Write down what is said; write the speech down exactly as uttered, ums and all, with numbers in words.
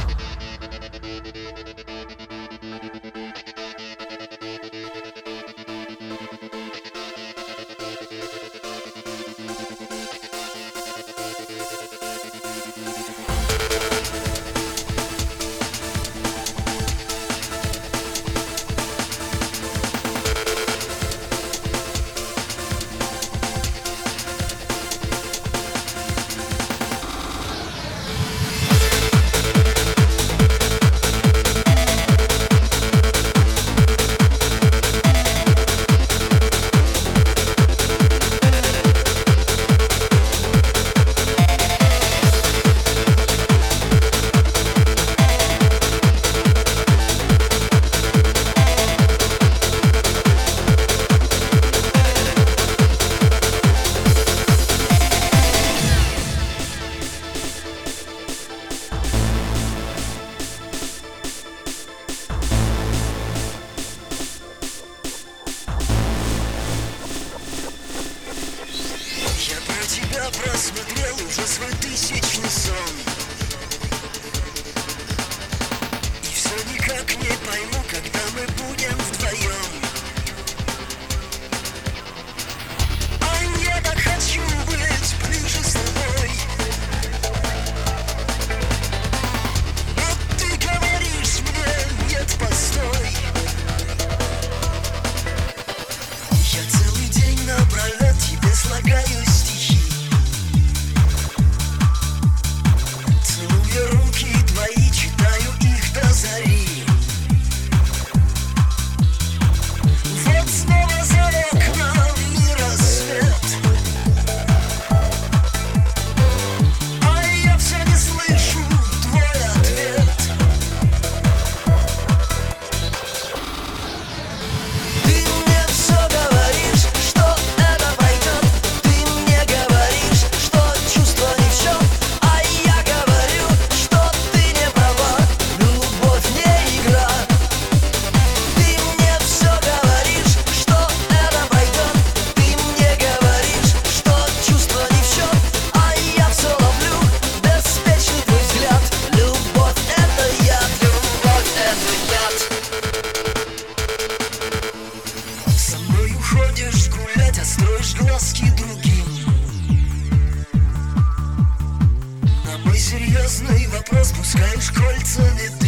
Я просмотрел уже свой тысячный сон, и все никак не пойму, когда мы будем вдвоем. А я так хочу быть ближе с тобой, но ты говоришь мне: нет, постой. Я целый день напролет тебе слагаю стихи, целуя руки твои, читаю их до зари. Вот снова за окнами рассвет, а я все не слышу твой ответ. Ты мне все говоришь, что это пойдет. Ты мне говоришь, что чувства не в счет, а я говорю, что ты не права. Любовь не игра. Ты мне все говоришь, что это пойдет. Ты мне говоришь, что чувства не в счет, а я все ловлю беспечный твой взгляд. Любовь — это яд, любовь — это яд. Со мной уходишь гулять, а строишь глазки другим. На мой серьезный вопрос пускаешь кольца ветры.